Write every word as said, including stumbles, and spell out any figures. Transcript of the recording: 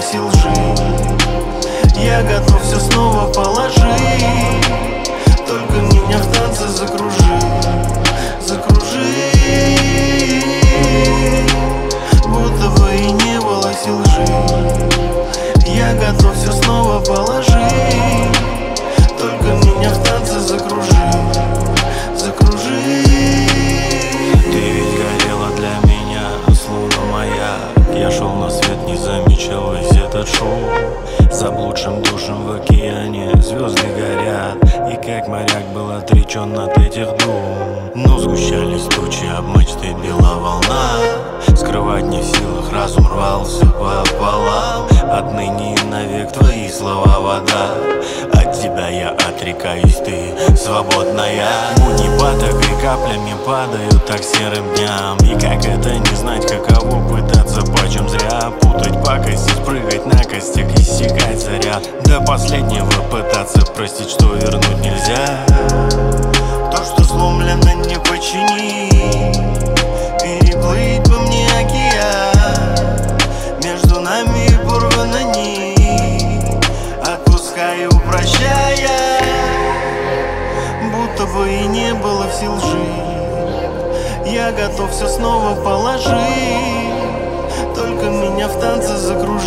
сил жить. Я готов все снова положить, только меня в танце закружи, закружи, будто бы и не было сил жить. Я готов все снова положить, только меня в танце закружи, закружи. Ты ведь горела для меня, словно моя. Я шел на свет, не замечал весь этот шоу. Заблудшим душем в океане звезды горят, и как моряк был отречен от этих дум. Но сгущались тучи, об мачты била волна. Скрывать не в силах, разум рвался пополам. Отныне и навек твои слова вода. От тебя я отрекаюсь, ты свободная. Будни поток и каплями падают так серым дням. И как это не знать, каково пытаться почем зря. Путать пакость, прыгать на костях, иссякать заря. До последнего пытаться простить, что вернуть нельзя. То, что сломлено, не починить. Переплыть по мне океан, между нами порвана нить. Отпускаю, прощая, будто бы и не было сил жить. Я готов все снова положить, только меня в танце закружить.